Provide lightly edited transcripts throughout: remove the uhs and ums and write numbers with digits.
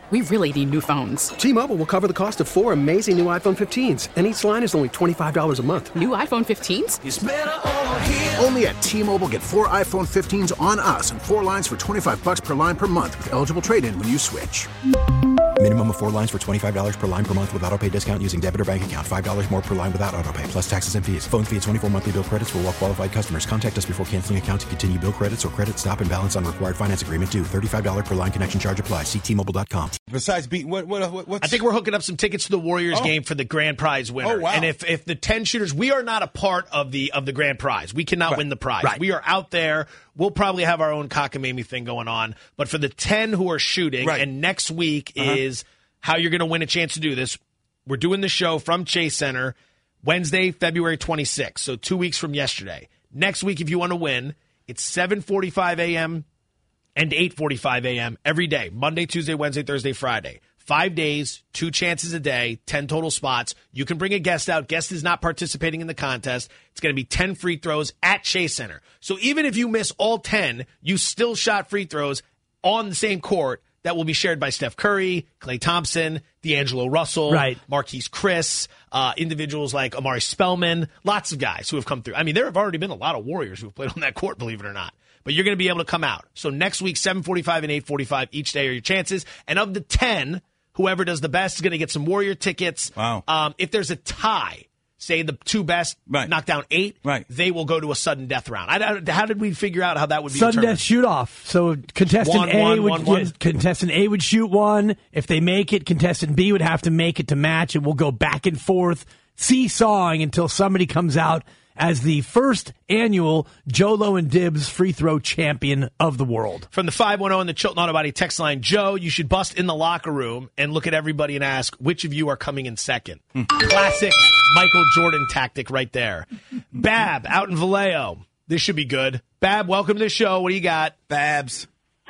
we really need new phones. T-Mobile will cover the cost of 4 amazing new iPhone 15s, and each line is only $25 a month. New iPhone 15s? It's better over here. Only at T-Mobile, get 4 iPhone 15s on us and 4 lines for $25 per line per month with eligible trade-in when you switch. Minimum of 4 lines for $25 per line per month with autopay discount using debit or bank account. $5 more per line without autopay, plus taxes and fees. Phone fee at 24 monthly bill credits for well-qualified customers. Contact us before canceling account to continue bill credits or credit stop and balance on required finance agreement due. $35 per line connection charge applies. See T-Mobile.com. Besides beating, what's... I think we're hooking up some tickets to the Warriors game for the grand prize winner. Oh, wow. And if the 10 shooters, we are not a part of the grand prize. We cannot win the prize. Right. We are out there. We'll probably have our own cockamamie thing going on. But for the 10 who are shooting, and next week is how you're going to win a chance to do this. We're doing the show from Chase Center Wednesday, February 26th, so 2 weeks from yesterday. Next week, if you want to win, it's 7:45 a.m. and 8:45 a.m. every day, Monday, Tuesday, Wednesday, Thursday, Friday. 5 days, 2 chances a day, 10 total spots. You can bring a guest out. Guest is not participating in the contest. It's going to be 10 free throws at Chase Center. So even if you miss all 10, you still shot free throws on the same court that will be shared by Steph Curry, Klay Thompson, D'Angelo Russell, Marquise Chris, individuals like Amari Spellman, lots of guys who have come through. I mean, there have already been a lot of Warriors who have played on that court, believe it or not. But you're going to be able to come out. So next week, 7:45 and 8:45 each day are your chances. And of the 10, whoever does the best is going to get some Warrior tickets. Wow. If there's a tie, say the 2 best knock down 8, they will go to a sudden death round. How did we figure out how that would be sudden determined? death shoot off? So contestant contestant A would shoot 1. If they make it, contestant B would have to make it to match, and we'll go back and forth, seesawing until somebody comes out as the first annual Jolo and Dibs free throw champion of the world. From the 510 and the Chilton Auto Body text line, Joe, you should bust in the locker room and look at everybody and ask, which of you are coming in second? Classic Michael Jordan tactic right there. Bab, out in Vallejo. This should be good. Bab, welcome to the show. What do you got? Babs.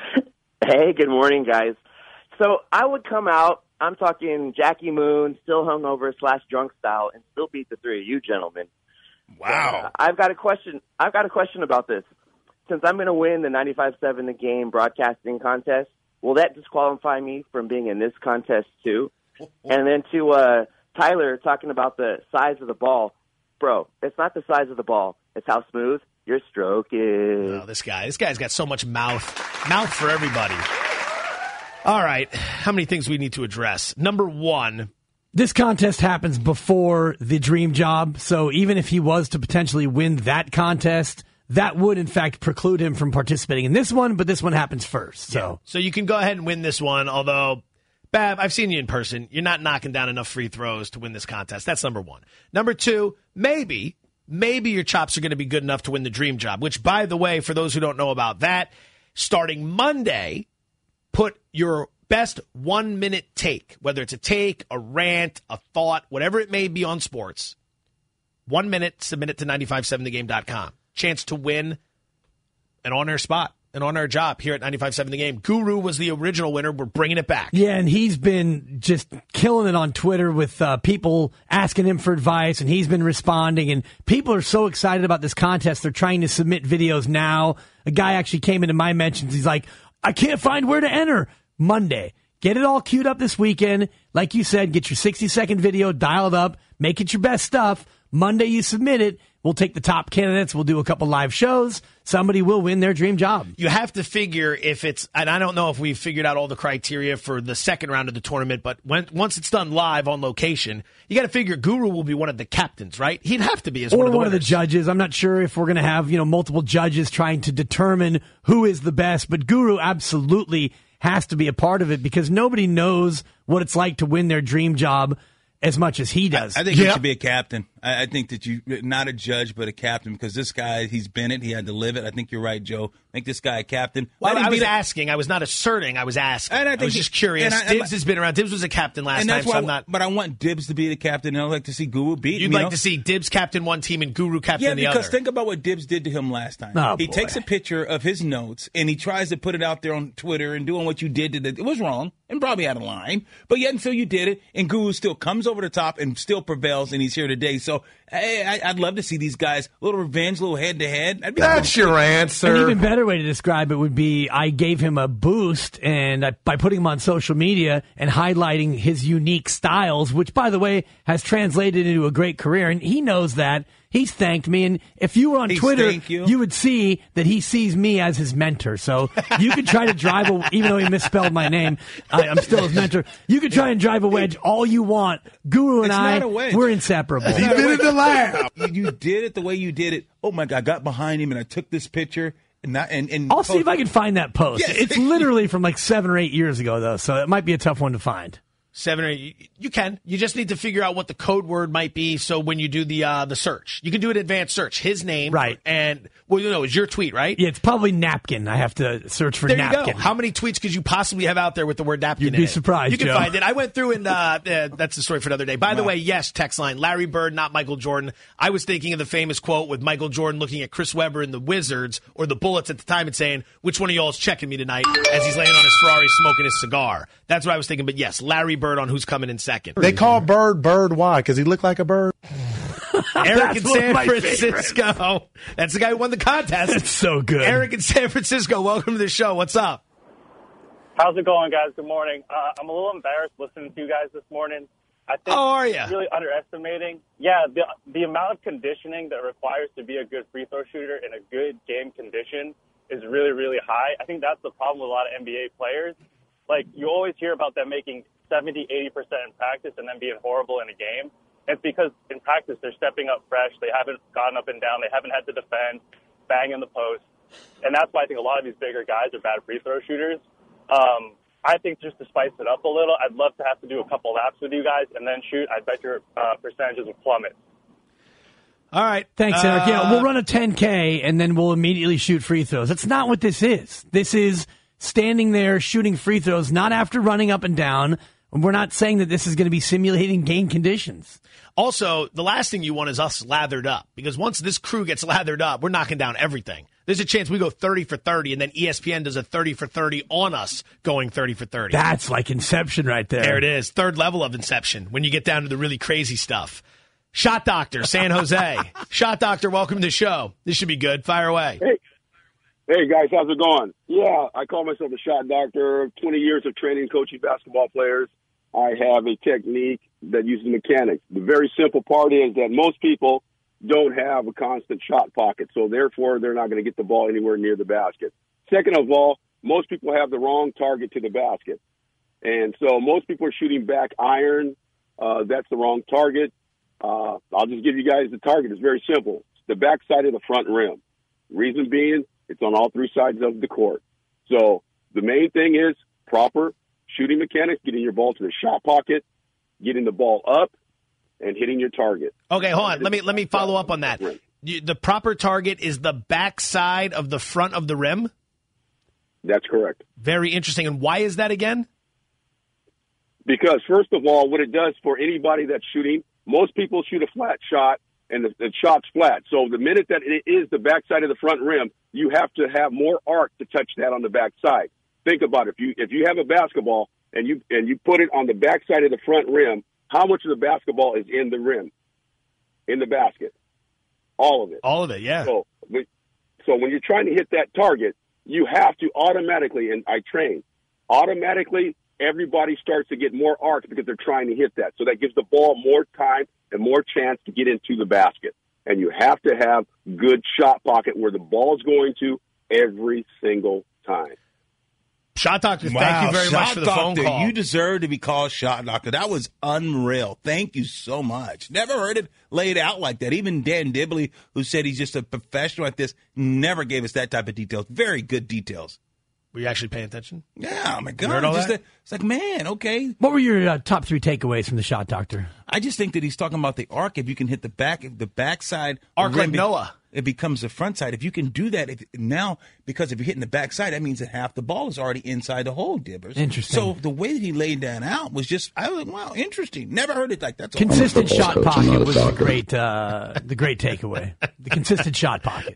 Hey, good morning, guys. So I would come out, I'm talking Jackie Moon, still hungover / drunk style, and still beat the 3 of you gentlemen. Wow. I've got a question about this. Since I'm going to win the 95.7 The Game broadcasting contest, will that disqualify me from being in this contest too? And then to Tyler talking about the size of the ball. Bro, it's not the size of the ball. It's how smooth your stroke is. Oh, this guy's got so much mouth for everybody. All right. How many things we need to address? Number 1. This contest happens before the dream job, so even if he was to potentially win that contest, that would, in fact, preclude him from participating in this one, but this one happens first. So you can go ahead and win this one, although, Bab, I've seen you in person. You're not knocking down enough free throws to win this contest. That's number 1. Number 2, maybe your chops are going to be good enough to win the dream job, which, by the way, for those who don't know about that, starting Monday, put your best 1-minute take, whether it's a take, a rant, a thought, whatever it may be on sports. 1 minute, submit it to 957thegame.com. Chance to win an on-air spot, an on-air job here at 95.7 The Game. Guru was the original winner. We're bringing it back. Yeah, and he's been just killing it on Twitter with people asking him for advice, and he's been responding, and people are so excited about this contest. They're trying to submit videos now. A guy actually came into my mentions. He's like, I can't find where to enter. Monday. Get it all queued up this weekend. Like you said, get your 60-second video, dial it up, make it your best stuff. Monday you submit it. We'll take the top candidates. We'll do a couple live shows. Somebody will win their dream job. You have to figure if it's, and I don't know if we've figured out all the criteria for the second round of the tournament, but once it's done live on location, you got to figure Guru will be one of the captains, right? He'd have to be as one of the winners. Or one of the judges. I'm not sure if we're going to have, multiple judges trying to determine who is the best, but Guru absolutely has to be a part of it because nobody knows what it's like to win their dream job as much as he does. I think he should be a captain. I think that you, not a judge, but a captain, because this guy, he's been it. He had to live it. I think you're right, Joe. Make this guy a captain. Well, I was asking. I was not asserting. I was asking. I was just curious. Dibs has been around. Dibs was a captain last time, so I'm not. But I want Dibs to be the captain, and I'd like to see Guru beat him. You'd like to see Dibs captain one team and Guru captain the other. Yeah, because think about what Dibs did to him last time. He takes a picture of his notes, and he tries to put it out there on Twitter and doing what you did to it was wrong. and probably out of line. But yet until you did it, and Guru still comes over the top and still prevails, and he's here today. So hey, I'd love to see these guys, a little revenge, a little head-to-head. That's your answer. An even better way to describe it would be I gave him a boost and by putting him on social media and highlighting his unique styles, which, by the way, has translated into a great career. And he knows that. He's thanked me, and if you were on Twitter, you would see that he sees me as his mentor. So you could try to drive even though he misspelled my name, I'm still his mentor. You could try and drive a wedge all you want. Guru and we're inseparable. He did it to laugh. You did it the way you did it. Oh my God, I got behind him and I took this picture. And I'll see if I can find that post. Yes. It's literally from like 7 or 8 years ago, though, so it might be a tough one to find. 7 or 8. You can. You just need to figure out what the code word might be. So when you do the search, you can do an advanced search. His name, right? And it's your tweet, right? Yeah, it's probably napkin. I have to search for napkin. You go. How many tweets could you possibly have out there with the word napkin? You'd be surprised. You can Joe. find it. I went through and that's the story for another day. By the way, yes, text line Larry Bird, not Michael Jordan. I was thinking of the famous quote with Michael Jordan looking at Chris Webber and the Wizards or the Bullets at the time and saying, "Which one of y'all is checking me tonight?" As he's laying on his Ferrari smoking his cigar. That's what I was thinking. But yes, Larry Bird on who's coming in second. They call Bird why? Because he looked like a bird? Eric in San Francisco. That's the guy who won the contest. That's so good. Eric in San Francisco, welcome to the show. What's up? How's it going, guys? Good morning. I'm a little embarrassed listening to you guys this morning. I think How are you? Really underestimating. Yeah, the amount of conditioning that requires to be a good free throw shooter in a good game condition is really, really high. I think that's the problem with a lot of NBA players. Like, you always hear about them making 70, 80% in practice and then being horrible in a game. It's because in practice they're stepping up fresh. They haven't gone up and down. They haven't had to defend, bang in the post. And that's why I think a lot of these bigger guys are bad free throw shooters. I think just to spice it up a little, I'd love to have to do a couple laps with you guys and then shoot. I bet your percentages will plummet. All right. Thanks, Eric. Yeah, we'll run a 10K and then we'll immediately shoot free throws. That's not what this is. This is standing there shooting free throws, not after running up and down. We're not saying that this is going to be simulating game conditions. Also, the last thing you want is us lathered up, because once this crew gets lathered up, we're knocking down everything. There's a chance we go 30 for 30, and then ESPN does a 30 for 30 on us going 30 for 30. That's like Inception right there. There it is. Third level of Inception when you get down to the really crazy stuff. Shot Doctor, San Jose. Shot Doctor, welcome to the show. This should be good. Fire away. Hey, guys, how's it going? Yeah, I call myself a shot doctor. 20 years of training, coaching basketball players. I have a technique that uses mechanics. The very simple part is that most people don't have a constant shot pocket, so therefore they're not going to get the ball anywhere near the basket. Second of all, most people have the wrong target to the basket. And so most people are shooting back iron. That's the wrong target. I'll just give you guys the target. It's very simple. It's the back side of the front rim. Reason being, it's on all three sides of the court. So the main thing is proper shooting mechanics, getting your ball to the shot pocket, getting the ball up, and hitting your target. Okay, hold on. Let me follow up on that. The proper target is the back side of the front of the rim? That's correct. Very interesting. And why is that again? Because, first of all, what it does for anybody that's shooting, most people shoot a flat shot, and the shot's flat. So the minute that it is the backside of the front rim, you have to have more arc to touch that on the backside. Think about it. If you have a basketball and you put it on the backside of the front rim, how much of the basketball is in the rim, in the basket? All of it. All of it, yeah. So when you're trying to hit that target, you have to automatically, and I train, automatically everybody starts to get more arc because they're trying to hit that. So that gives the ball more time and more chance to get into the basket. And you have to have good shot pocket where the ball is going to every single time. Shot Doctor, thank you very much for the phone call. You deserve to be called Shot Doctor. That was unreal. Thank you so much. Never heard it laid out like that. Even Dan Dibley, who said he's just a professional at this, never gave us that type of details. Very good details. Were you actually paying attention? Yeah, oh my God. It's like, man, okay. What were your top three takeaways from the Shot Doctor? I just think that he's talking about the arc. If you can hit the backside. Arc like Noah. it becomes the front side. If you can do that now, because if you're hitting the back side, that means that half the ball is already inside the hole, Dibbers. Interesting. So the way that he laid that out was just, I was like, wow, interesting. Never heard it like that. Consistent shot pocket was the great takeaway. The consistent shot pocket.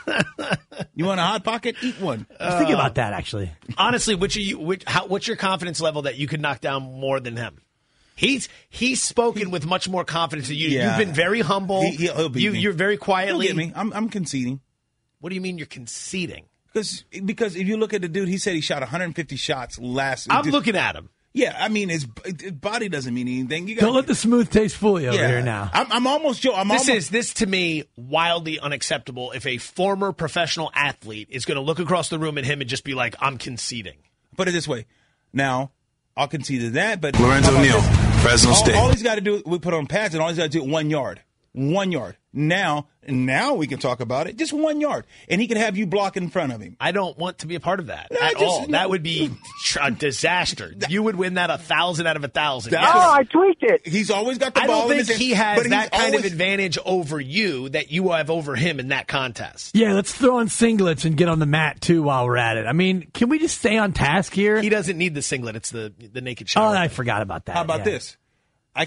You want a hot pocket? Eat one. I was thinking about that, actually. Honestly, what's your confidence level that you could knock down more than him? He's spoken with much more confidence than you. Yeah. You've been very humble. He'll beat me. You're very quietly. He'll get me. I'm conceding. What do you mean you're conceding? Because if you look at the dude, he said he shot 150 shots last. I'm looking at him. Yeah, I mean his body doesn't mean anything. Don't let the smooth taste fool you over here now. I'm almost Joe. This to me wildly unacceptable. If a former professional athlete is going to look across the room at him and just be like, "I'm conceding." Put it this way. Now I'll concede to that, but Lorenzo Neal, Fresno State. All he's got to do, we put on pads, and all he's got to do 1 yard. 1 yard. Now we can talk about it. Just 1 yard, and he can have you block in front of him. I don't want to be a part of that at all. That would be a disaster. You would win that 1,000 out of 1,000. I tweaked it. He's always got the ball. I don't think he has that kind of advantage over you that you have over him in that contest. Yeah, let's throw on singlets and get on the mat, too, while we're at it. I mean, can we just stay on task here? He doesn't need the singlet. It's the naked shower. Oh, I forgot about that. How about this? We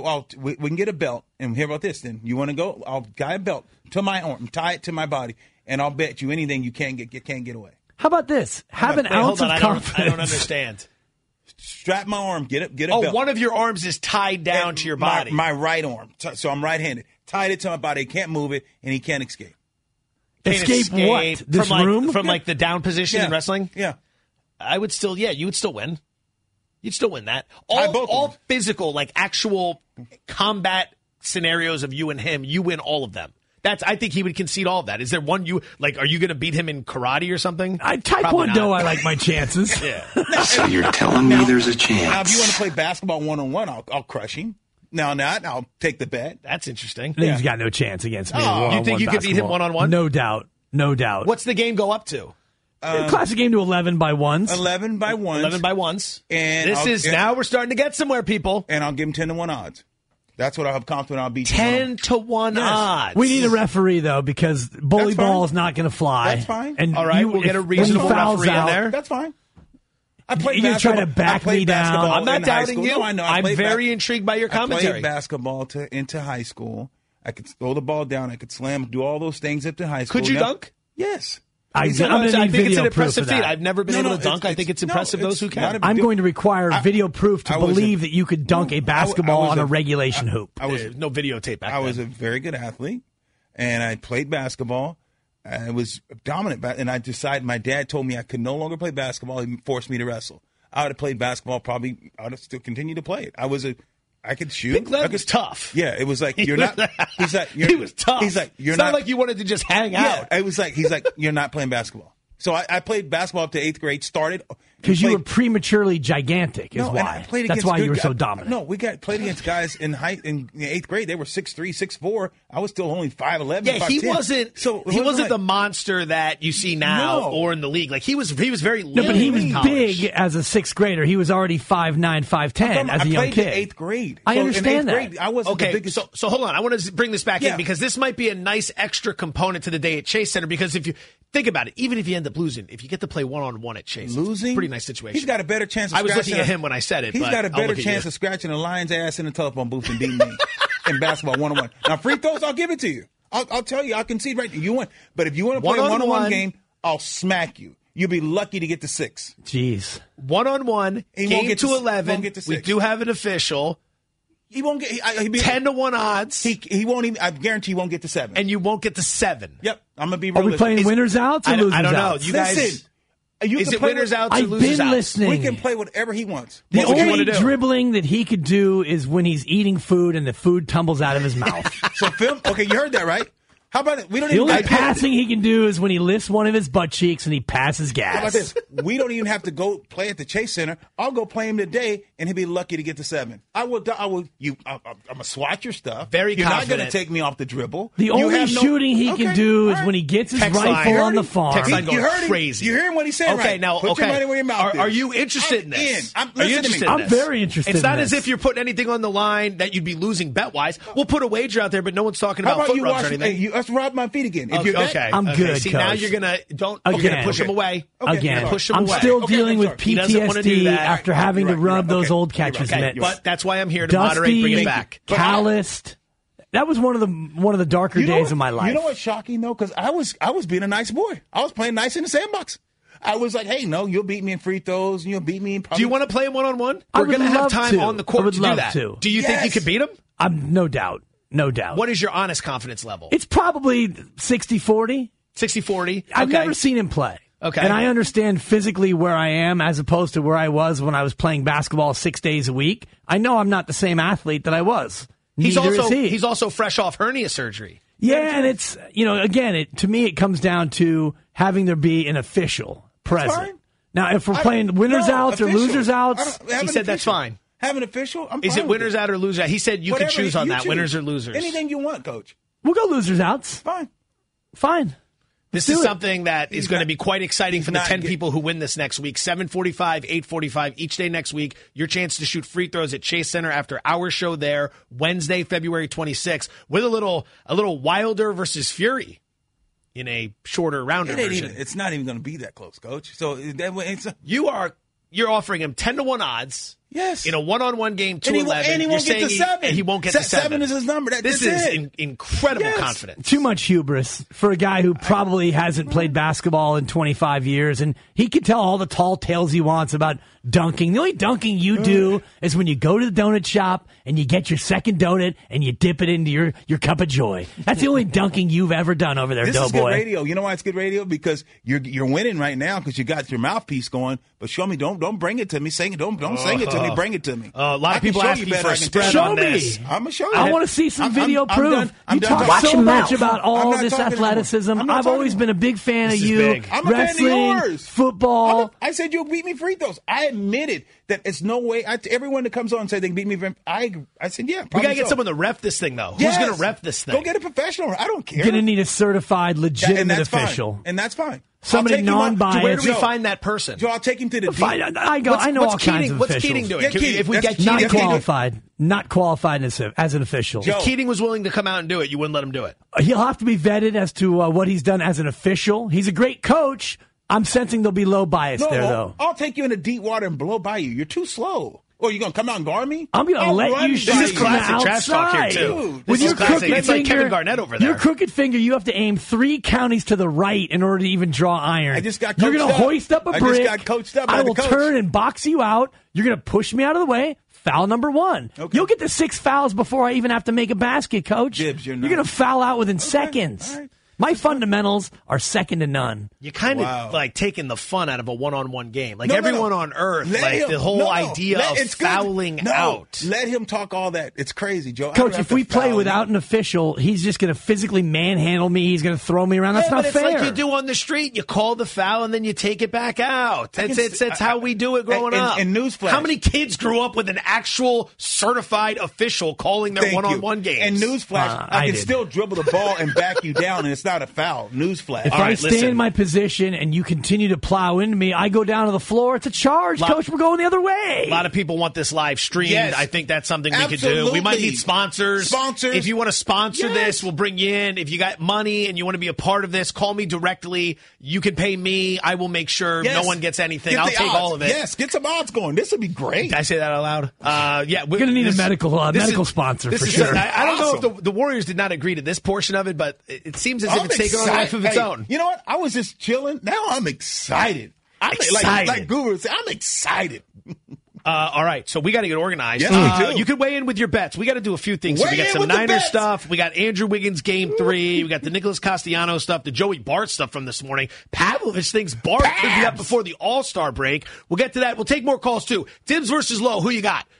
can get a belt, and hear about this then. You want to go? I'll tie a belt to my arm, tie it to my body, and I'll bet you anything you can't get away. How about this? Have an ounce of confidence. I don't understand. Strap my arm, get a belt. Oh, one of your arms is tied down to your body. My right arm. So I'm right-handed. Tied it to my body. He can't move it, and he can't escape. Escape what? This room? From like the down position in wrestling? Yeah. You would still win. You'd still win that. All physical, like actual combat scenarios of you and him, you win all of them. I think he would concede all of that. Is there one are you going to beat him in karate or something? Taekwondo, I like my chances. Yeah. So you're telling me there's a chance. Now, if you want to play basketball one-on-one, I'll crush him. Now, I'll take the bet. That's interesting. I think he's got no chance against me. You think you could beat him one-on-one? No doubt. What's the game go up to? Classic game to 11 by ones. 11 by ones. 11 by ones. And now we're starting to get somewhere, people. And I'll give him 10-1 odds. That's what I'll have confidence I'll beat 10-1 odds. We need a referee, though, because bully ball is not going to fly. That's fine. And all right, we'll get a reasonable referee in there. That's fine. You're trying to back me down. I'm not doubting you. No, I know. I'm very intrigued by your commentary. I played basketball into high school. I could throw the ball down. I could slam, do all those things up to high school. Could you dunk? Yes. I think it's an impressive feat. I've never been able to dunk. I think it's impressive those who can. I'm going to require video proof to believe that you could dunk a basketball on a regulation hoop. There's no videotape back then. I was a very good athlete, and I played basketball. I was dominant, and I decided my dad told me I could no longer play basketball. He forced me to wrestle. I would have played basketball probably. I would have still continued to play it. I could shoot. Big Lev was tough. Yeah, it was like you're not. He's like he was tough. He's like it's not like you wanted to just hang out. It was like he's like you're not playing basketball. So I played basketball up to 8th grade. Started because you were prematurely gigantic. Is why. That's why you were so dominant. No, we played against guys in 8th grade. They were 6'3", 6'4". I was still only 5'11". Yeah, 5'10". he wasn't the monster that you see now or in the league. Like he was very little. No, but he was big as a 6th grader. He was already 5'9", 5'10" as a young kid. I played 8th grade. I understand that. Grade, I wasn't the biggest. So hold on. I want to bring this back in because this might be a nice extra component to the day at Chase Center. Because if you think about it, even if you end up losing, if you get to play one-on-one at Chase, it's a pretty nice situation. He's got a better chance of I was looking at him when I said it. He's got a better chance of scratching a lion's ass in the telephone booth and beating me in basketball one-on-one. Now, free throws, I'll give it to you. I'll tell you, I'll concede right there. You win. But if you want to play a one-on-one game, I'll smack you. You'll be lucky to get to 6. Jeez. One-on-one, game to 11. We do have an official. He won't get 10-1 odds. He won't even. I guarantee he won't get to 7. And you won't get to 7. Yep, I'm gonna be. Are we playing winners outs or losers outs? I don't know. You guys. Listen, is it winners outs or I've losers been outs? listening. We can play whatever he wants. The only dribbling that he could do is when he's eating food and the food tumbles out of his mouth. So film. Okay, you heard that, right? How about it? We don't the even. only passing he can do is when he lifts one of his butt cheeks and he passes gas. How about this? We don't even have to go play at the Chase Center. I'll go play him today, and he'll be lucky to get to 7. I'm gonna swat your stuff. Very You're confident. not gonna take me off the dribble. The only shooting he can do is when he gets his rifle on the farm. Text line going crazy. You hear him when he said, okay, now, put your money where your mouth is. Are you interested in this? I'm very interested. It's not in as if you're putting anything on the line that you'd be losing bet wise. We'll put a wager out there, but no one's talking about foot rubs or anything. Let's rub my feet again. If you're Okay. I'm good, See, Coach. now you're gonna push him away. Again, Push him I'm away. still dealing with He doesn't wanna do PTSD that. after having to rub those old catcher's Okay, mitts. but that's why I'm here to moderate, Dusty, bring it back. calloused. That was one of the darker days of my life. You know what's shocking though? Because I was being a nice boy. I was playing nice in the sandbox. I was like, hey, no, you'll beat me in free throws, and you'll beat me in. Do you want to play him one-on-one? I We're would going to have love time to. on the I court would to do love that. to. Do you think you could beat him? No doubt. What is your honest confidence level? It's probably 60-40. 60-40? I've Okay. never seen him play. Okay. And I understand physically where I am as opposed to where I was when I was playing basketball 6 days a week. I know I'm not the same athlete that I was. He's Neither is also he. he's also fresh off hernia surgery. Yeah, and it's, again, to me, it comes down to having there be an official present. fine. Now, if we're playing winners outs or losers outs, He said that's fine. Have an official? I'm Is fine it with winners out or losers out? He said you Whatever, can choose on you that, choose. winners or losers. Anything you want, Coach. we'll go losers outs. Fine. Fine. This Let's is do it. something that is going to be quite exciting for the 10 people who win this next week. 7:45, 8:45 each day next week. Your chance to shoot free throws at Chase Center after our show there Wednesday, February 26th, with a little Wilder versus Fury in a shorter, rounder version. It's not even going to be that close, Coach. So You're offering him 10-1 odds. Yes. In a one-on-one game, And he 2-11. won't get to 7. He won't get to 7. 7 is his number. This That's is it. incredible confidence. Too much hubris for a guy who probably hasn't played basketball in 25 years, and he can tell all the tall tales he wants about dunking. The only dunking you do is when you go to the donut shop and you get your second donut and you dip it into your cup of joy. That's the only dunking you've ever done over there, This is good Doughboy. radio. You know why it's good radio? Because you're winning right now because you got your mouthpiece going. But show me, don't bring it to me. Sing it, don't sing it to me. Bring it to me. A lot of people asking for a spread Show on me. this. I'm gonna show you. I want to see some video proof. I'm You done talk talking. so much about all I'm not this talking athleticism. anymore. I'm not I've talking always anymore. been a big fan This of is you. big. I'm a fan of Wrestling, yours. football. I said you'll beat me free throws. I admitted that it's no way. Everyone that comes on and say they can beat me, I said yeah. We got to probably get so. someone to ref this thing, though. Yes. Who's going to ref this thing? Go get a professional. I don't care. Going to need a certified, and legitimate that's official. fine. And that's fine. Somebody I'll take him on- non-biased. Where do we Joe, find that person? Joe, I'll take him to the Fine, deep. I know all kinds of What's officials. Keating doing? Yeah, Keating. If we That's- get Not Keating, qualified. Not qualified as an official. Joe. if Keating was willing to come out and do it, you wouldn't let him do it. He'll have to be vetted as to what he's done as an official. He's a great coach. I'm sensing there'll be low bias there, though. I'll take you into deep water and blow by you. You're too slow. Or you going to come out and guard me? I'm going to I'll let run you by shoot This is from the classic trash talk here, outside. too. Dude, With This your is classic. crooked It's like finger, Kevin Garnett over there. Your crooked finger, you have to aim 3 counties to the right in order to even draw iron. I just got You're coached going to up. hoist up a I brick. just got coached up by I the will coach. turn and box you out. You're going to push me out of the way. Foul number 1. Okay. You'll get to 6 fouls before I even have to make a basket, Coach. Dibs, you're going to not. foul out within seconds. All right. My fundamentals are second to none. You're kind of Wow. like taking the fun out of a one-on-one game. Like No, no, everyone no. on earth, Let like him- the whole no, no. idea of It's good. fouling No, out. Let him talk all that. It's crazy, Joe. I don't Coach, have if to we play foul without you. an official, he's just going to physically manhandle me. He's going to throw me around. That's Yeah, not but it's fair. like you do on the street. You call the foul and then you take it back out. That's how we do it growing up. And newsflash. How many kids grew up with an actual certified official calling their Thank one-on-one you. games? And newsflash, I I can did. still dribble the ball and back you down, and it's not a foul. Newsflash. If All I right, stay listen. in my position and you continue to plow into me, I go down to the floor. It's a charge, Coach. We're going the other way. A lot of people want this live streamed. Yes. I think that's something we could do. We might Absolutely. need sponsors. Sponsors. If you want to sponsor Yes. this, we'll bring you in. If you got money and you want to be a part of this, call me directly. You can pay me. I will make sure Yes. no one gets anything. Get I'll the take odds. all of it. Yes, get some odds going. This would be great. Did I say that out loud? Yeah, we're Gonna need a medical sponsor for sure. I don't know Awesome. if the Warriors did not agree to this portion of it, but it seems as if I'm it's taken on a life of its Hey, own. You know what? I was just chilling. Now I'm excited. Excited. Like Guru said, I'm excited. All right, so we got to get organized. Yes, we do. You can weigh in with your bets. We got to do a few things. So we Weigh got in some with the Niners bets. stuff. We got Andrew Wiggins game 3. We got the Nicholas Castellanos stuff, the Joey Bart stuff from this morning. Pavlovich thinks Bart could be up before the All-Star break. We'll get to that. We'll take more calls, too. Dibs versus Low. Who you got?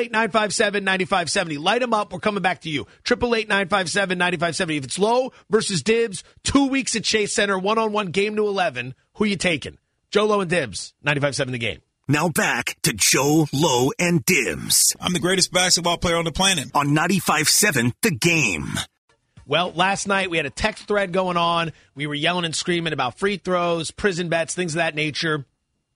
888-957-9570. Light them up. We're coming back to you. 888-957-9570. If it's Low versus Dibs, 2 weeks at Chase Center, one-on-one game to 11, who you taking? Joe Low and Dibs, 95.7 The Game. Now back to Joe, Low, and Dibs. I'm the greatest basketball player on the planet. On 95.7 The Game. Well, last night we had a text thread going on. We were yelling and screaming about free throws, prison bets, things of that nature.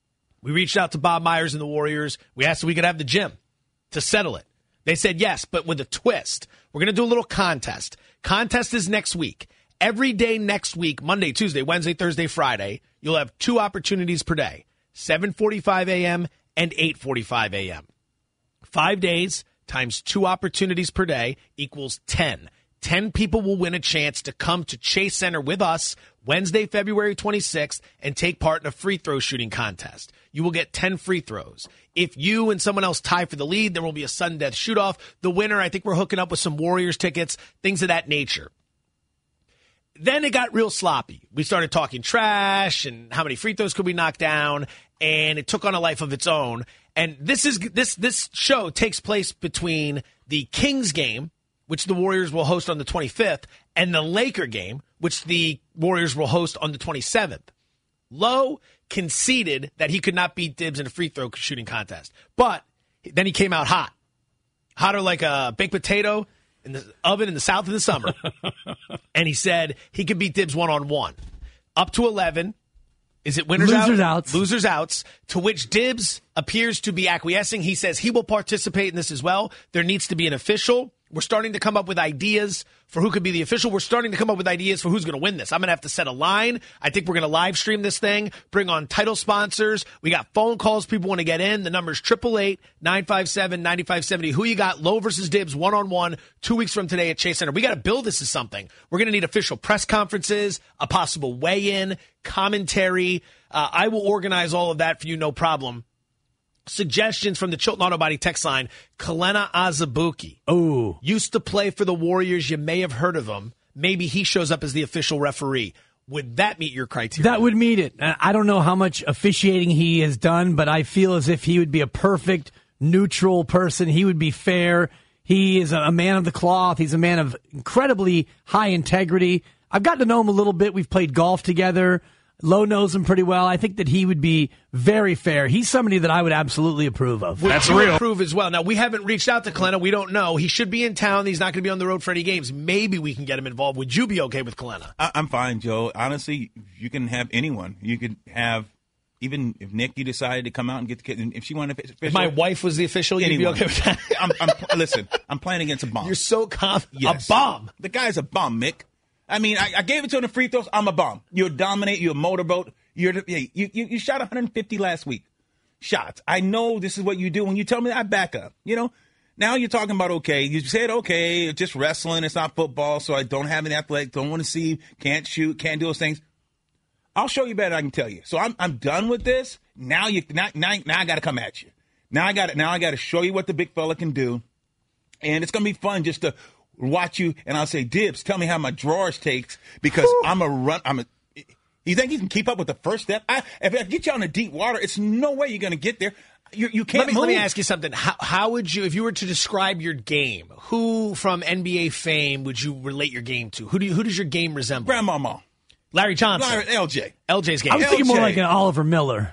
We reached out to Bob Myers and the Warriors. We asked if we could have the gym to settle it. They said yes, but with a twist. We're going to do a little contest. Contest is next week. Every day next week, Monday, Tuesday, Wednesday, Thursday, Friday, you'll have 2 opportunities per day, 7:45 a.m. and 8:45 a.m. 5 days times 2 opportunities per day equals 10. 10 people will win a chance to come to Chase Center with us Wednesday, February 26th, and take part in a free throw shooting contest. You will get 10 free throws. If you and someone else tie for the lead, there will be a sudden death shoot-off. The winner, I think we're hooking up with some Warriors tickets, things of that nature. Then it got real sloppy. We started talking trash and how many free throws could we knock down, and it took on a life of its own. And this show takes place between the Kings game, which the Warriors will host on the 25th, and the Laker game, which the Warriors will host on the 27th. Lowe conceded that he could not beat Dibs in a free throw shooting contest. But then he came out hot. Hotter like a baked potato in the oven in the south in the summer. And he said he could beat Dibs one-on-one. Up to 11. Is it winners out? Losers outs. Losers outs, to which Dibs appears to be acquiescing. He says he will participate in this as well. There needs to be an official. We're starting to come up with ideas for who could be the official. We're starting to come up with ideas for who's going to win this. I'm going to have to set a line. I think we're going to live stream this thing, bring on title sponsors. We got phone calls. People want to get in. The number's 888-957-9570. Who you got? Lowe versus Dibs, one-on-one, 2 weeks from today at Chase Center. We got to build this as something. We're going to need official press conferences, a possible weigh-in, commentary. I will organize all of that for you, no problem. Suggestions from the Chilton Auto Body text line. Kelena Azubuike. Oh. Used to play for the Warriors. You may have heard of him. Maybe he shows up as the official referee. Would that meet your criteria? That would meet it. I don't know how much officiating he has done, but I feel as if he would be a perfect neutral person. He would be fair. He is a man of the cloth. He's a man of incredibly high integrity. I've gotten to know him a little bit. We've played golf together. Lowe knows him pretty well. I think that he would be very fair. He's somebody that I would absolutely approve of. That's real. Approve as well. Now, we haven't reached out to Kelena. We don't know. He should be in town. He's not going to be on the road for any games. Maybe we can get him involved. Would you be okay with Kelena? I'm fine, Joe. Honestly, you can have anyone. You could have, even if Nikki decided to come out and get the kid, and if she wanted to official. If my wife was the official, you'd be okay with that? Listen, I'm playing against a bomb. You're so confident. Yes. A bomb. The guy's a bomb, Mick. I mean, I gave it to him in the free throws. I'm a bomb. You're a dominate. You're a motorboat. You shot 150 last week shots. I know this is what you do. When you tell me that, I back up. You know, now you're talking about, okay, you said, okay, just wrestling. It's not football, so I don't have any athletic. Don't want to see, can't shoot, can't do those things. I'll show you better. I can tell you. So I'm done with this. Now I got to come at you. Now I got to show you what the big fella can do, and it's gonna be fun just to watch you. And I'll say, Dibs, tell me how my drawers takes because You think you can keep up with the first step? If I get you on the deep water, it's no way you're going to get there. You can't move. Let me ask you something. How would you, if you were to describe your game, who from NBA fame would you relate your game to? Who does your game resemble? Grandmama. Larry Johnson. LJ. LJ's game. I was thinking more like an Oliver Miller.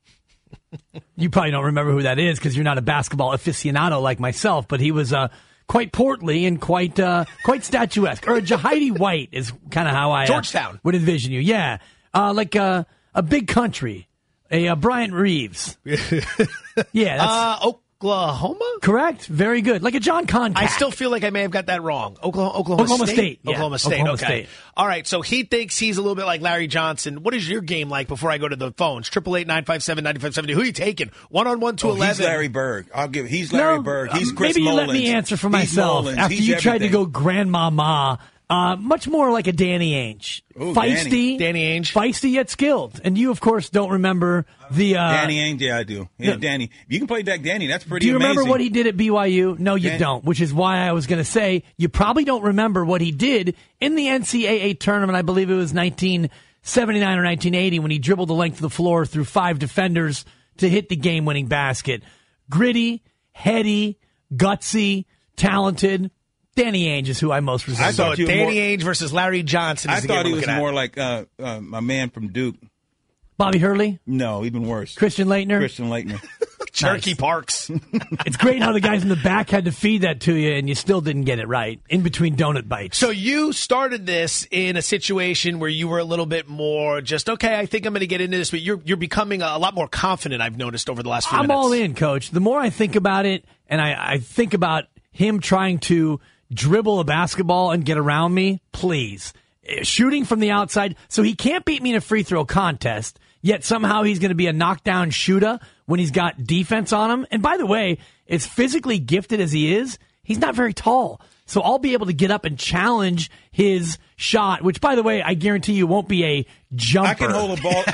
You probably don't remember who that is because you're not a basketball aficionado like myself, but he was quite portly and quite statuesque. Or a Jahidi White is kind of how I Georgetown would envision you. Yeah. Like a Big Country, a Bryant Reeves. Yeah, that's Oklahoma? Correct. Very good. Like a John Contact. I still feel like I may have got that wrong. Oklahoma State. Yeah. Oklahoma State. Oklahoma Okay. State. All right. So he thinks he's a little bit like Larry Johnson. What is your game like before I go to the phones? 888-957-9570. Who are you taking? 1-on-1 to 11. He's Larry Bird. He's Larry Bird. He's Chris maybe you Mullins. let me answer for myself. After you tried to go grandmama. Much more like a Danny Ainge. Ooh, feisty. Danny Ainge. Feisty yet skilled. And you, of course, don't remember the... Danny Ainge, yeah, I do. Yeah, Danny. You can play back Danny. That's pretty amazing. Do you remember what he did at BYU? No, you Danny. don't, which is why I was going to say you probably don't remember what he did in the NCAA tournament. I believe it was 1979 or 1980 when he dribbled the length of the floor through 5 defenders to hit the game-winning basket. Gritty, heady, gutsy, talented... Danny Ainge is who I most resemble. I thought Danny Ainge versus Larry Johnson. I thought he was more like a man from Duke. Bobby Hurley? No, even worse. Christian Laettner? Cherokee Parks. It's great how the guys in the back had to feed that to you, and you still didn't get it right in between donut bites. So you started this in a situation where you were a little bit more just, okay, I think I'm going to get into this, but you're becoming a lot more confident, I've noticed, over the last few minutes. I'm all in, Coach. The more I think about it, and I think about him trying to dribble a basketball and get around me, please. shooting from the outside. So he can't beat me in a free throw contest, yet somehow he's going to be a knockdown shooter when he's got defense on him. And by the way, as physically gifted as he is, he's not very tall. So I'll be able to get up and challenge his shot, which, by the way, I guarantee you won't be a jumper. I can hold a ball.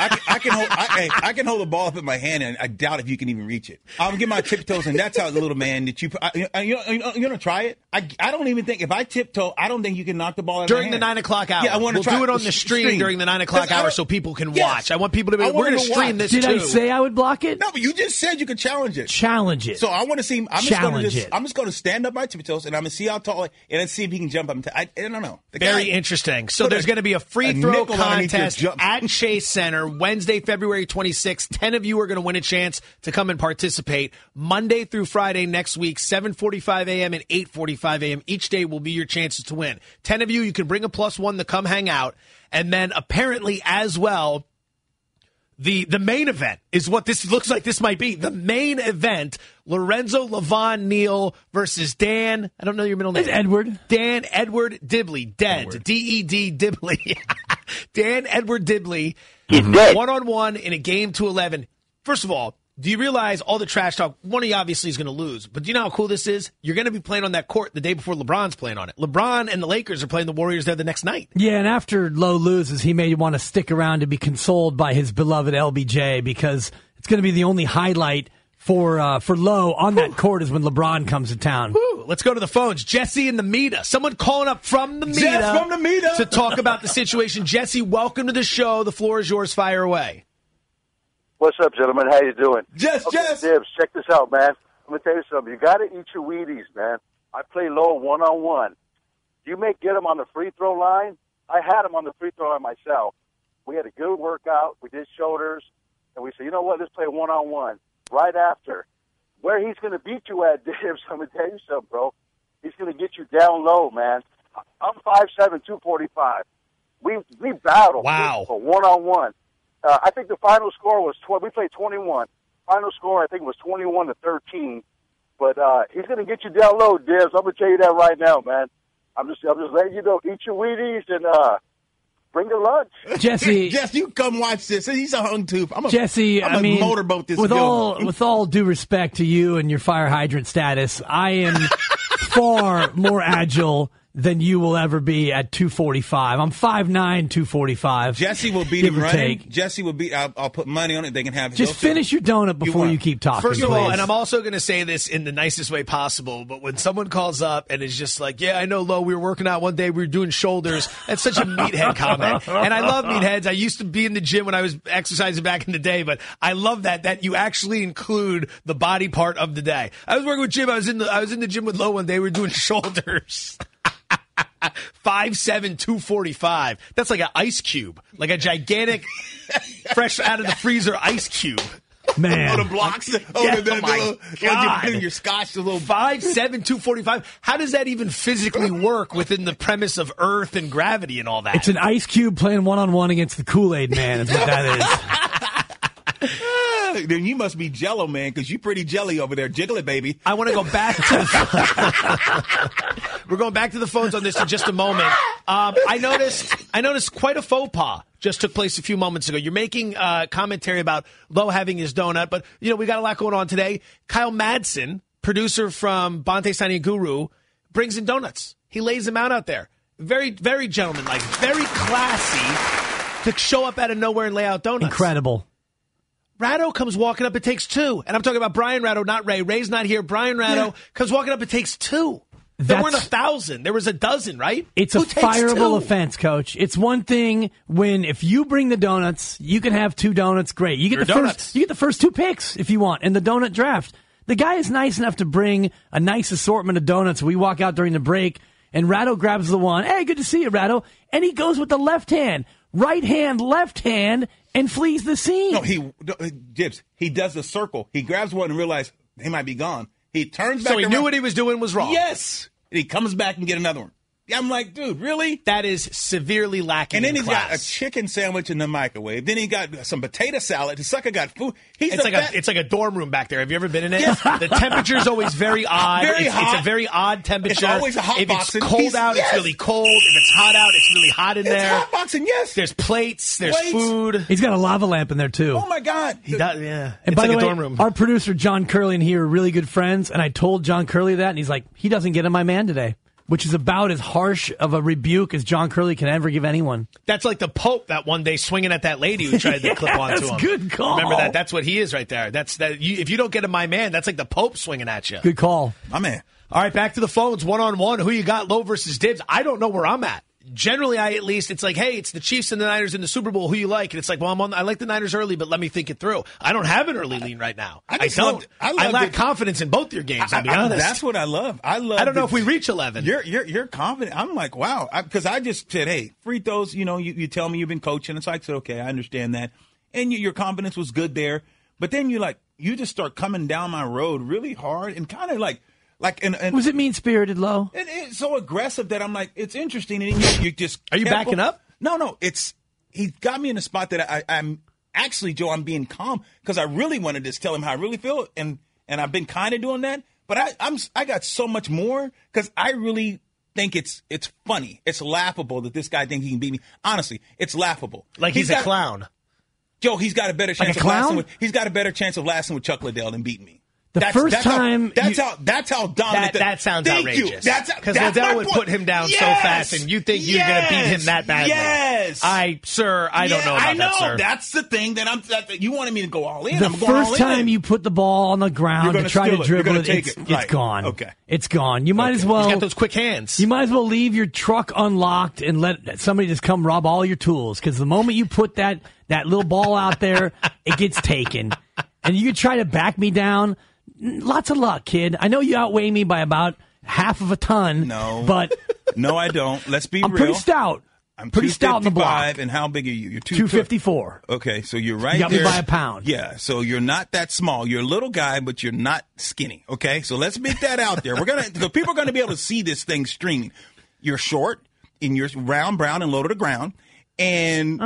I can hold a ball up in my hand, and I doubt if you can even reach it. I'm gonna get my tiptoes, and that's how little man that you. You're gonna try it. I don't even think if I tiptoe, I don't think you can knock the ball out during of my the hand. 9 o'clock hour. Yeah, I want to we'll do it on the stream during the 9 o'clock hour so people can watch. I want people to. We're going to stream this too. Did I too. say I would block it? No, but you just said you could challenge it. Challenge it. So I want to see. I'm just going to stand up my tiptoes, and I'm going to see how tall, and then see if he can jump up. I don't know. Very interesting. So there's going to be a free throw contest at Chase Center Wednesday, February 26th. 10 of you are going to win a chance to come and participate. Monday through Friday next week, 7:45 a.m. and 8:45 a.m. Each day will be your chances to win. 10 of you can bring a +1 to come hang out. And then apparently as well, the main event is what this looks like this might be. The main event, Lorenzo Levon Neal versus Dan. I don't know your middle name. It's Edward. Dan Edward Dibley. Dead. D-E-D Dibley. Dan Edward Dibley. He's dead. 1-on-1 in a game to 11. First of all, do you realize all the trash talk? One of you obviously is going to lose. But do you know how cool this is? You're going to be playing on that court the day before LeBron's playing on it. LeBron and the Lakers are playing the Warriors there the next night. Yeah, and after Lowe loses, he may want to stick around to be consoled by his beloved LBJ because it's going to be the only highlight for Lowe on that court is when LeBron comes to town. Woo. Let's go to the phones. Jesse in the Meta. Someone calling up from the Meta to talk about the situation. Jesse, welcome to the show. The floor is yours. Fire away. What's up, gentlemen? How you doing? Jess. Dibs, check this out, man. I'm going to tell you something. You got to eat your Wheaties, man. I play low one-on-one. You may get them on the free throw line. I had them on the free throw line myself. We had a good workout. We did shoulders. And we said, you know what, let's play one-on-one. Right after. Where he's going to beat you at, Dibs, I'm going to tell you something, bro. He's going to get you down low, man. I'm 5'7", 245. We battled for one-on-one. I think the final score was 12. We played 21. Final score, I think, was 21-13. But he's going to get you down low, Dibs. I'm going to tell you that right now, man. I'm just letting you know. Eat your Wheaties and bring your lunch. Jesse, you come watch this. He's a hung tooth. I'm a motorboat this. With all due respect to you and your fire hydrant status, I am far more agile than you will ever be at 245. I'm 5'9", 245. Jesse will beat him running. Jesse will beat. I'll put money on it. They can have. Just finish your donut before you keep talking. First of all, and I'm also going to say this in the nicest way possible, but when someone calls up and is just like, yeah, I know, Lo, we were working out one day, we were doing shoulders. That's such a meathead comment. And I love meatheads. I used to be in the gym when I was exercising back in the day, but I love that you actually include the body part of the day. I was working with Jim. I was in the gym with Lo one day. We were doing shoulders. 5'7", 245. That's like an ice cube, like a gigantic, fresh out of the freezer ice cube. Man, the blocks. My God. You're your scotch a little 5'7", 245. How does that even physically work within the premise of Earth and gravity and all that? It's an ice cube playing one-on-one against the Kool-Aid Man. Is what that is. Then you must be Jello, man, because you're pretty jelly over there. Jiggle it, baby. I want to go back to we're going back to the phones on this in just a moment. I noticed quite a faux pas just took place a few moments ago. You're making commentary about Lo having his donut, but we got a lot going on today. Kyle Madsen, producer from Bonte Signing Guru, brings in donuts. He lays them out there. Very, very gentlemanlike, very classy to show up out of nowhere and lay out donuts. Incredible. Ratto comes walking up, it takes two. And I'm talking about Brian Ratto, not Ray. Ray's not here. Brian Ratto comes walking up, it takes two. There weren't 1,000. There was a dozen, right? It's a fireable offense, Coach. It's one thing if you bring the donuts, you can have two donuts. Great. You get the first two picks if you want in the donut draft. The guy is nice enough to bring a nice assortment of donuts. We walk out during the break, and Ratto grabs the one. Hey, good to see you, Ratto. And he goes with the left hand, right hand, left hand, and flees the scene. No, Gibbs, he does the circle. He grabs one and realizes they might be gone. He turns back. So he knew what he was doing was wrong. Yes. And he comes back and get another one. I'm like, dude, really? That is severely lacking. And then in he's class. got a chicken sandwich in the microwave. Then he got some potato salad. The sucker got food. It's like a dorm room back there. Have you ever been in it? Yes. The temperature's always very odd. It's a very odd temperature. It's always a hot If boxing. it's cold out, it's really cold. If it's hot out, it's really hot in there. It's hot boxing, yes. There's plates. There's food. He's got a lava lamp in there, too. Oh, my God. He does, yeah. And it's by like the a way, dorm room. our producer, John Curley, and he are really good friends, and I told John Curley that, and he's like, he doesn't get on my man today, which is about as harsh of a rebuke as John Curley can ever give anyone. That's like the Pope that one day swinging at that lady who tried to clip onto him. That's good call. Remember that? That's what he is right there. If you don't get him my man, that's like the Pope swinging at you. Good call. My man. All right, back to the phones, one-on-one. Who you got, Low versus Dibs? I don't know where I'm at. Generally, it's like, hey, it's the Chiefs and the Niners in the Super Bowl. Who you like? And it's like, well, I like the Niners early, but let me think it through. I don't have an early lean right now. I don't. I lack confidence in both your games, I'll be honest. That's what I love. I don't know if we reach 11. You're confident. I'm like, wow. Because I just said, hey, free throws, you tell me you've been coaching. It's like, I said, okay, I understand that. And your confidence was good there. But then you just start coming down my road really hard and kind of was it mean-spirited, Low? It's so aggressive that I'm like, it's interesting. And you just are you backing up? No. He got me in a spot that I'm actually, Joe. I'm being calm because I really wanted to just tell him how I really feel, and I've been kind of doing that. But I got so much more because I really think it's funny. It's laughable that this guy thinks he can beat me. Honestly, it's laughable. Like he's a clown. Joe, he's got a better chance of lasting with Chuck Liddell than beating me. That's how dominant. That sounds outrageous. Because that's Liddell would put him down so fast, and you think you're going to beat him that badly. Yes, I don't know about that, sir. That's the thing that you wanted me to go all in. The first time you put the ball on the ground to try to dribble it, it's gone. Okay, it's gone. You might as well. He's got those quick hands. You might as well leave your truck unlocked and let somebody just come rob all your tools. Because the moment you put that little ball out there, it gets taken. And you could try to back me down. Lots of luck, kid. I know you outweigh me by about half of a ton. No, but no, I don't. Let's be I'm real. Pretty stout. I'm pretty stout in the block. And how big are you? You're 254. Okay, so you're right. You got there. me by a pound. Yeah, so you're not that small. You're a little guy, but you're not skinny. Okay, so let's make that out there. The people are gonna be able to see this thing streaming. You're short, and you're round, brown, and low to the ground. And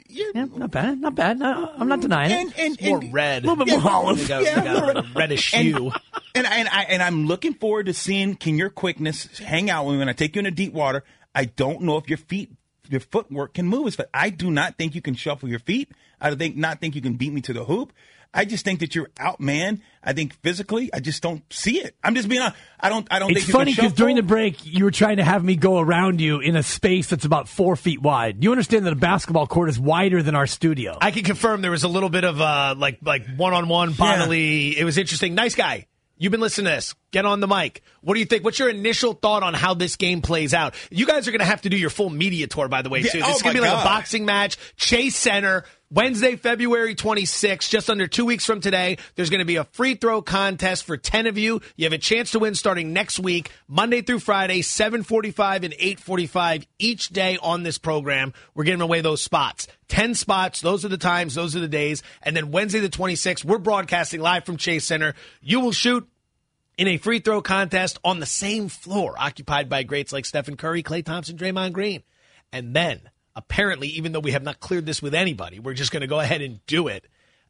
not bad. No, I'm not denying it. It's more red, a little bit more olive, a reddish hue. And I'm looking forward to seeing can your quickness hang out when I take you into deep water. I don't know if your footwork can move as fast. I do not think you can shuffle your feet. I not think you can beat me to the hoop. I just think that you're out, man. I think physically, I just don't see it. I'm just being honest. I don't think you can. It's funny because during the break, you were trying to have me go around you in a space that's about 4 feet wide. You understand that a basketball court is wider than our studio. I can confirm there was a little bit of like one-on-one bodily. Yeah. It was interesting. Nice guy. You've been listening to this. Get on the mic. What do you think? What's your initial thought on how this game plays out? You guys are going to have to do your full media tour, by the way, too. This is going to be like a boxing match. Chase Center, Wednesday, February 26th, just under 2 weeks from today. There's going to be a free throw contest for 10 of you. You have a chance to win starting next week, Monday through Friday, 7:45 and 8:45 each day on this program. We're giving away those spots. 10 spots. Those are the times. Those are the days. And then Wednesday the 26th, we're broadcasting live from Chase Center. You will shoot in a free throw contest on the same floor, occupied by greats like Stephen Curry, Klay Thompson, Draymond Green. And then, apparently, even though we have not cleared this with anybody, we're just going to go ahead and do it.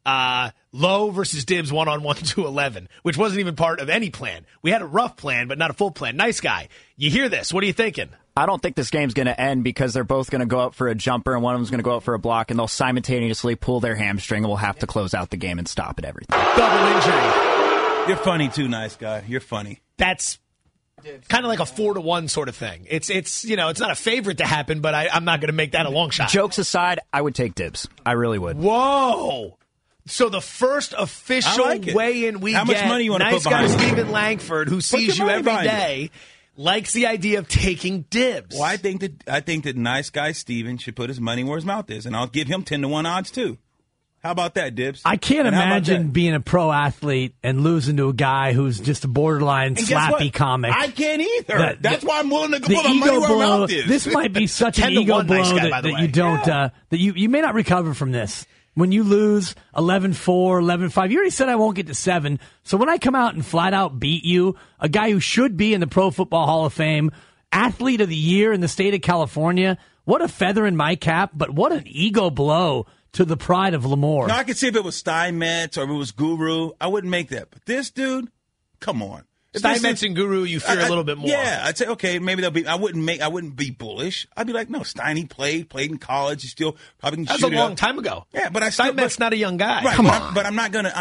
Low versus Dibs 1-on-1 to 11, which wasn't even part of any plan. We had a rough plan, but not a full plan. Nice guy. You hear this. What are you thinking? I don't think this game's going to end because they're both going to go up for a jumper and one of them's going to go up for a block, and they'll simultaneously pull their hamstring, and we'll have to close out the game and stop at everything. Double injury. You're funny too, nice guy. You're funny. That's kind of like a 4-1 sort of thing. It's not a favorite to happen, but I'm not going to make that a long shot. Jokes aside, I would take Dibs. I really would. Whoa. So the first official weigh-in we How get, much money you want to put behind behind Stephen Langford, who sees you every day, likes the idea of taking Dibs. Well, I think that nice guy Stephen should put his money where his mouth is, and I'll give him 10-1 odds too. How about that, Dibs? I can't imagine being a pro athlete and losing to a guy who's just a borderline slappy comic. I can't either. That's why I'm willing to put my ego money where my blow. mouth is. This might be such an ego blow that you don't that you may not recover from this. When you lose 11-4, 11-5, you already said I won't get to 7. So when I come out and flat out beat you, a guy who should be in the Pro Football Hall of Fame, Athlete of the Year in the state of California. What a feather in my cap, but what an ego blow to the pride of Lemoore. No, I could see if it was Steinmetz or if it was Guru, I wouldn't make that. But this dude, come on. Steinmetz and Guru, you fear a little bit more. Yeah, I'd say okay, maybe they'll be. I wouldn't be bullish. I'd be like, no, Stein, he played in college. He still probably can shoot. That was a long time ago. Yeah, but Steinmetz not a young guy. Right, Come on. But I'm not gonna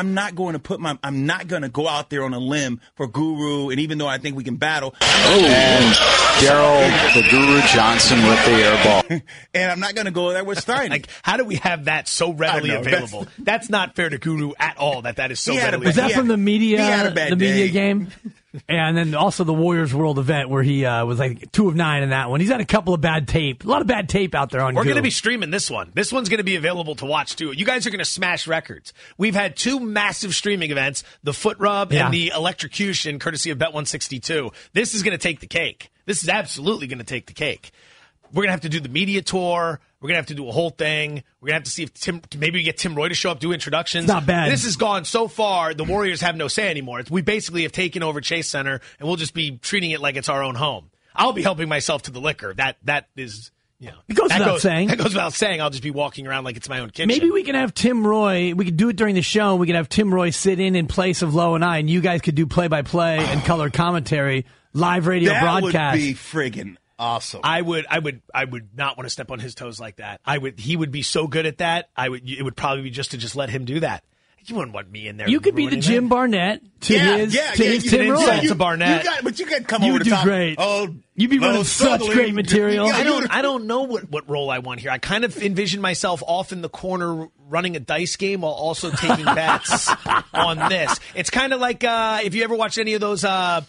go out there on a limb for Guru. And even though I think we can battle, and Daryl the Guru Johnson with the air ball. And I'm not gonna go there with Stein. Like, how do we have that so readily available? That's not fair to Guru at all. That is so readily. Was that from the media? He had a bad media day. game. And then also the Warriors World event where he was like 2 of 9 in that one. He's had a couple of bad tape. A lot of bad tape out there on We're Goo. going to be streaming this one. This one's going to be available to watch, too. You guys are going to smash records. We've had 2 massive streaming events, the Foot Rub and the Electrocution, courtesy of Bet162. This is going to take the cake. This is absolutely going to take the cake. We're going to have to do the media tour. We're going to have to do a whole thing. We're going to have to see if maybe we get Tim Roy to show up, do introductions. It's not bad. This has gone so far, the Warriors have no say anymore. We basically have taken over Chase Center, and we'll just be treating it like it's our own home. I'll be helping myself to the liquor. That is, you know. It goes without saying. That goes without saying. I'll just be walking around like it's my own kitchen. Maybe we can have Tim Roy. We could do it during the show. We could have Tim Roy sit in place of Lowe and I, and you guys could do play-by-play and color commentary, live radio broadcast. That would be friggin' awesome. I would not want to step on his toes like that. He would be so good at that. It would probably be just to let him do that. You wouldn't want me in there. You could be the Jim Barnett to his Tim Roy. To Barnett. But you got to come You over would the do top. great. Oh, You'd be running such great material. I don't know what role I want here. I kind of envision myself off in the corner running a dice game while also taking bets on this. It's kind of like if you ever watched any of those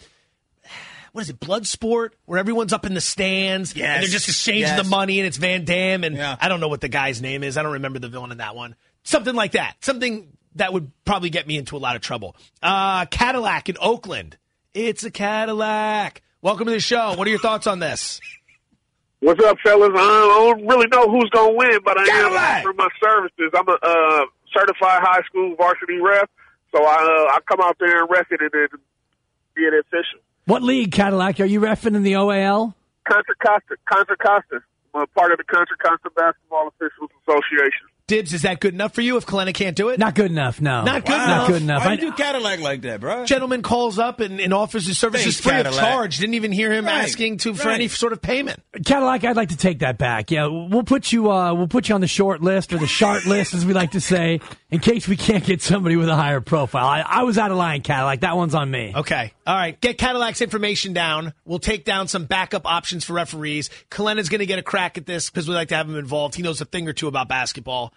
what is it, Bloodsport, where everyone's up in the stands and they're just exchanging the money and it's Van Damme and I don't know what the guy's name is. I don't remember the villain in that one. Something like that. Something that would probably get me into a lot of trouble. Cadillac in Oakland. It's a Cadillac. Welcome to the show. What are your thoughts on this? What's up, fellas? I don't really know who's going to win, but I am for my services. I'm a certified high school varsity ref, so I come out there and ref it and then be an official. What league, Cadillac? Are you reffing in the OAL? Contra Costa. I'm a part of the Contra Costa Basketball Officials Association. Dibs, is that good enough for you if Kalena can't do it? Not good enough, no. Not good enough. Not good enough. Why do you do Cadillac like that, bro? Gentleman calls up and offers his services free of charge. Didn't even hear him asking for any sort of payment. Cadillac, I'd like to take that back. Yeah, we'll put you on the short list or the shart list, as we like to say, in case we can't get somebody with a higher profile. I was out of line, Cadillac. That one's on me. Okay. All right. Get Cadillac's information down. We'll take down some backup options for referees. Kalena's going to get a crack at this because we like to have him involved. He knows a thing or two about basketball.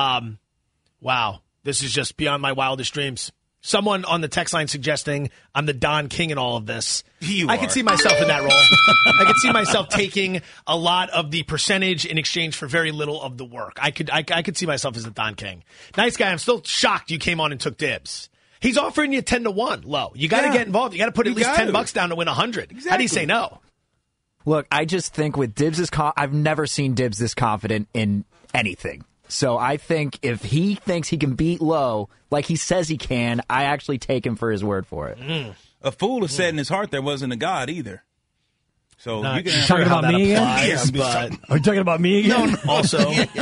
Wow, this is just beyond my wildest dreams. Someone on the text line suggesting I'm the Don King in all of this. I could see myself in that role. I could see myself taking a lot of the percentage in exchange for very little of the work. I could see myself as the Don King. Nice guy. I'm still shocked you came on and took dibs. He's offering you 10-1 low. You got to get involved. You got to put at least $10 down to win 100. Exactly. How do you say no? Look, I just think with Dibs' I've never seen Dibs this confident in anything. So I think if he thinks he can beat Lowe like he says he can, I actually take him for his word for it. A fool has said in his heart there wasn't a God either. So Not you can talking about me applies, again? Are you talking about me again? No, also.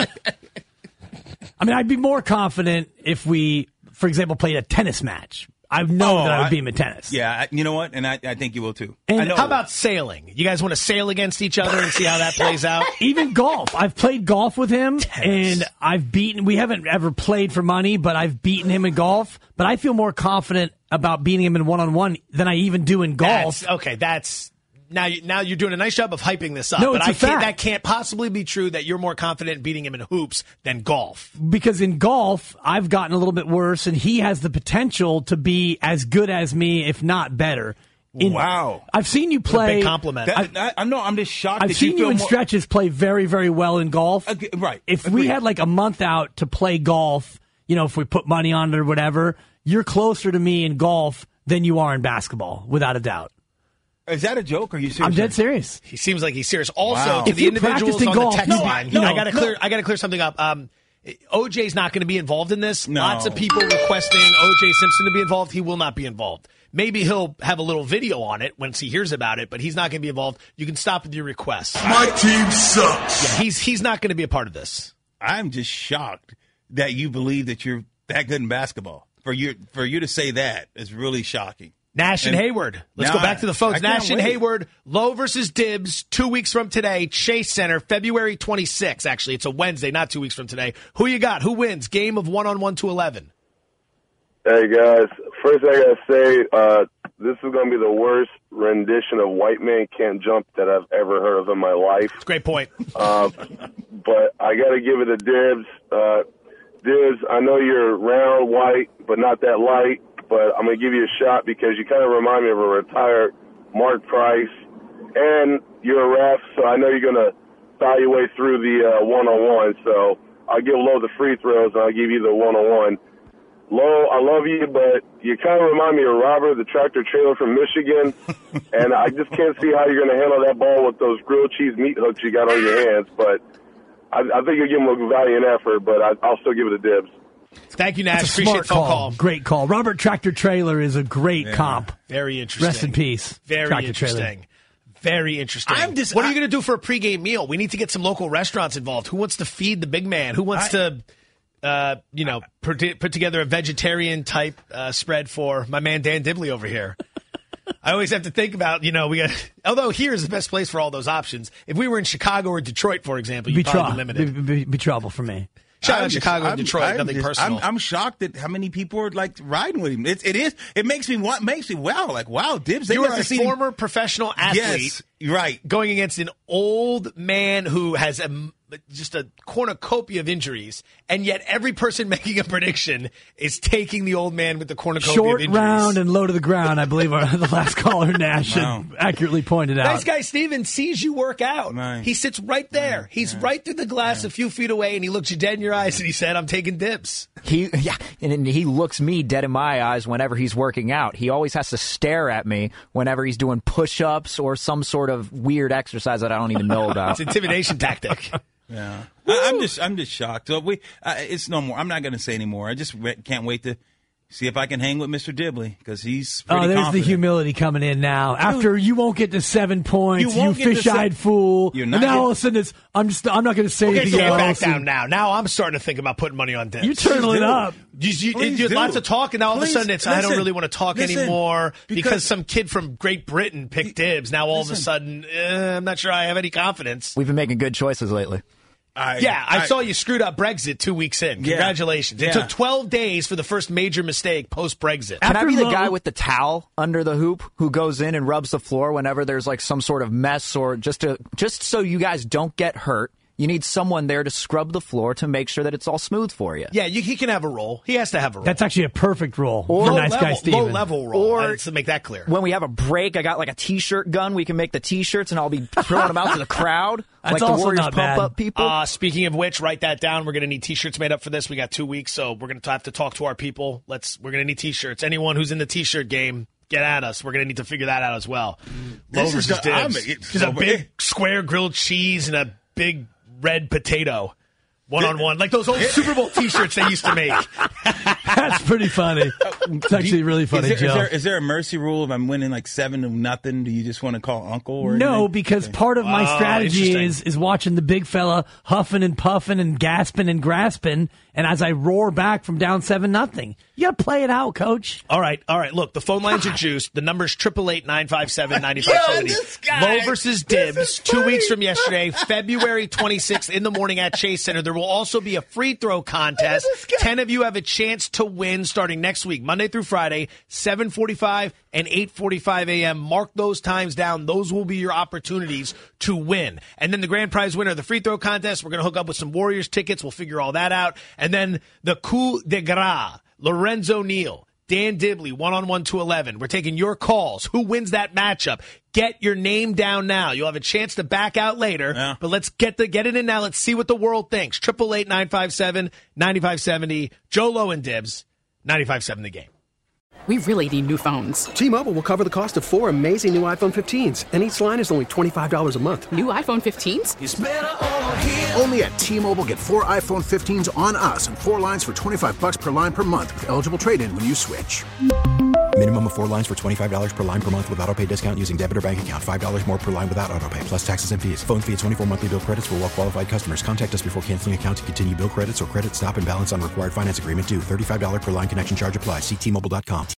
I mean, I'd be more confident if we, for example, played a tennis match. I know that I would beat him at tennis. Yeah, you know what? And I think you will too. And how about sailing? You guys want to sail against each other and see how that plays out? Even golf. I've played golf with him, and we haven't ever played for money, but I've beaten him in golf. But I feel more confident about beating him in one-on-one than I even do in golf. Now you're doing a nice job of hyping this up. No, but it's a fact. That can't possibly be true that you're more confident in beating him in hoops than golf. Because in golf, I've gotten a little bit worse, and he has the potential to be as good as me, if not better. Wow. I've seen you play. A big compliment. I'm just shocked I've that seen you in stretches play very, very well in golf. Right. If we had like a month out to play golf, if we put money on it or whatever, you're closer to me in golf than you are in basketball, without a doubt. Is that a joke? Or are you serious? I'm dead serious. He seems like he's serious. Also, Wow. to If the you individuals practiced in on golf- the text No, line, no, I got to clear something up. OJ's not going to be involved in this. No. Lots of people requesting OJ Simpson to be involved. He will not be involved. Maybe he'll have a little video on it once he hears about it, but he's not going to be involved. You can stop with your requests. My team sucks. Yeah, he's not going to be a part of this. I'm just shocked that you believe that you're that good in basketball. For you to say that is really shocking. Nash and Hayward. Let's go back to the phones. Nash and Hayward, Lowe versus Dibbs, 2 weeks from today, Chase Center, February 26th. Actually, it's a Wednesday, not 2 weeks from today. Who you got? Who wins? Game of 1-on-1 to 11. Hey, guys. First, I got to say, this is going to be the worst rendition of White Man Can't Jump that I've ever heard of in my life. That's a great point. But I got to give it to Dibbs. Dibbs, I know you're round, white, but not that light. But I'm going to give you a shot because you kind of remind me of a retired Mark Price. And you're a ref, so I know you're going to foul your way through the one-on-one. So I'll give Lowe the free throws, and I'll give you the one-on-one. Lowe, I love you, but you kind of remind me of Robert, the tractor trailer from Michigan. And I just can't see how you're going to handle that ball with those grilled cheese meat hooks you got on your hands. But I think you'll give him a valiant effort, but I'll still give it to Dibbs. Thank you, Nash. That's a Appreciate smart the phone call. Great call. Robert Tractor Trailer is a great comp. Very interesting. Rest in peace. Very Tractor interesting. Trailer. Very interesting. What are you going to do for a pregame meal? We need to get some local restaurants involved. Who wants to feed the big man? Who wants to, put together a vegetarian type spread for my man Dan Dibley over here? I always have to think about, although here's the best place for all those options. If we were in Chicago or Detroit, for example, you'd probably be limited. Be trouble for me. Shout out Chicago and Detroit. Nothing personal. I'm shocked at how many people are like riding with him. It makes me wow, Dibbs. You are a former professional athlete, yes, right? Going against an old man who has just a cornucopia of injuries, and yet every person making a prediction is taking the old man with the cornucopia Short, of injuries. round, and low to the ground, I believe the last caller, Nash, had accurately pointed out. Nice guy Steven sees you work out. Nice. He sits right there. He's right through the glass a few feet away, and he looks you dead in your eyes, and he said, I'm taking Dibbs. And he looks me dead in my eyes whenever he's working out. He always has to stare at me whenever he's doing push-ups or some sort of weird exercise that I don't even know about. It's an intimidation tactic. Yeah, I'm just shocked. So it's no more. I'm not going to say anymore. I just can't wait to see if I can hang with Mr. Dibley because he's pretty there's confident. the humility coming in now. After you won't get to 7 points, you fish-eyed fool. And now all of a sudden I'm not going to say anything else. Back down now. Now I'm starting to think about putting money on Dibbs. You turtle it up. You had lots of talk, and now all of a sudden it's I don't really want to talk anymore because some kid from Great Britain picked Dibbs. Now all of a sudden, I'm not sure I have any confidence. We've been making good choices lately. I saw you screwed up Brexit 2 weeks in. Congratulations. It took 12 days for the first major mistake post-Brexit. Can I be the guy with the towel under the hoop who goes in and rubs the floor whenever there's like some sort of mess or just so you guys don't get hurt? You need someone there to scrub the floor to make sure that it's all smooth for you. Yeah, he can have a role. He has to have a role. That's actually a perfect role or for nice guy Steven. Low-level role, or to make that clear. When we have a break, I got like a T-shirt gun. We can make the T-shirts, and I'll be throwing them out to the crowd. That's like the also Warriors not pump bad. up people. Speaking of which, write that down. We're going to need T-shirts made up for this. We got 2 weeks, so we're going to have to talk to our people. We're going to need T-shirts. Anyone who's in the T-shirt game, get at us. We're going to need to figure that out as well. Lowe versus Dibbs. Just a big square grilled cheese and a big red potato. 1-on-1, like those old Super Bowl T-shirts they used to make. That's pretty funny. It's actually really funny, Joe. Is there a mercy rule if I'm winning like 7-0? Do you just want to call uncle? Or no, anything? because part of my strategy is watching the big fella huffing and puffing and gasping and grasping, and as I roar back from down 7-0. You got to play it out, Coach. All right. Look, the phone lines are juiced. The number's 888-957-9570. Lowe versus Dibbs, 2 weeks from yesterday, February 26th in the morning at Chase Center. There will also be a free throw contest. 10 of you have a chance to win starting next week, Monday through Friday, 7:45 and 8:45 a.m. Mark those times down. Those will be your opportunities to win. And then the grand prize winner of the free throw contest, we're going to hook up with some Warriors tickets. We'll figure all that out. And then the coup de grace, Lorenzo Neal, Dan Dibley, 1-on-1 to 11. We're taking your calls. Who wins that matchup? Get your name down now. You'll have a chance to back out later, but let's get it in now. Let's see what the world thinks. 888-957-9570. Joe Lowe and Dibbs, 95.7 The Game. We really need new phones. T-Mobile will cover the cost of 4 amazing new iPhone 15s, and each line is only $25 a month. New iPhone 15s? It's better over here. Only at T-Mobile, get 4 iPhone 15s on us and 4 lines for $25 per line per month with eligible trade-in when you switch. Minimum of 4 lines for $25 per line per month with auto pay discount using debit or bank account. $5 more per line without auto pay, plus taxes and fees. Phone fee at 24 monthly bill credits for well qualified customers. Contact us before canceling account to continue bill credits or credit stop and balance on required finance agreement due. $35 per line connection charge applies. See T-Mobile.com.